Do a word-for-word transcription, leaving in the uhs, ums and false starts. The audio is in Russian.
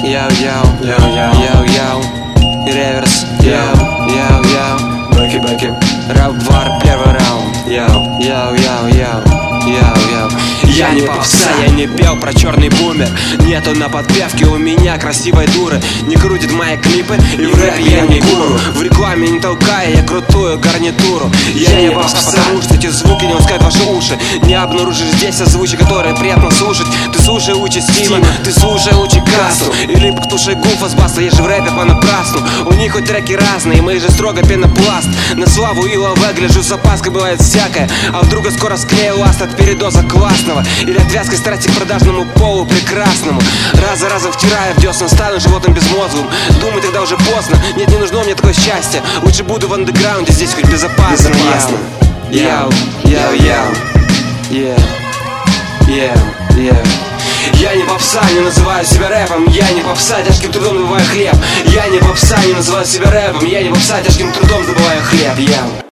Яу-яу, Яу-яу, яу-яу, и реверс, яу-яу-яу, бэки-бэки, рап-вар, первый раунд. яу. Яу-яу-яу, яу-яу. Я не попса, я не пел про черный бумер. Нету на подпевке у меня красивой дуры. Не крутит мои клипы, и в рэпе я не гуру. В рекламе не толкая я крутую гарнитуру. Я не попса, потому что эти звуки не ласкают ваши уши. Не обнаружишь здесь озвучи, которые приятно слушать. Ты слушай, учи Стима, ты слушай, учи кассу. Или слушай Гуфа с баста, я же в рэпе понапрасну. У них хоть треки разные, мы же строго пенопласт. На славу и лаве гляжу с опаской, бывает всякое. А вдруг я скоро склею ласт от передоза классного. Или отвязкой страсти к продажному полу прекрасному. Раз за разом втирая в десна, стану животным безмозглым. Думаю, тогда уже поздно, нет, не нужно мне такое счастье. Лучше буду в андеграунде, здесь хоть безопасно. Безопасно. Яу, яу, яу, yeah, yeah, yeah. Я не попса, не называю себя рэпом. Я не попса, тяжким трудом добываю хлеб. Я не попса, не называю себя рэпом. Я не попса, тяжким трудом добываю хлеб. Я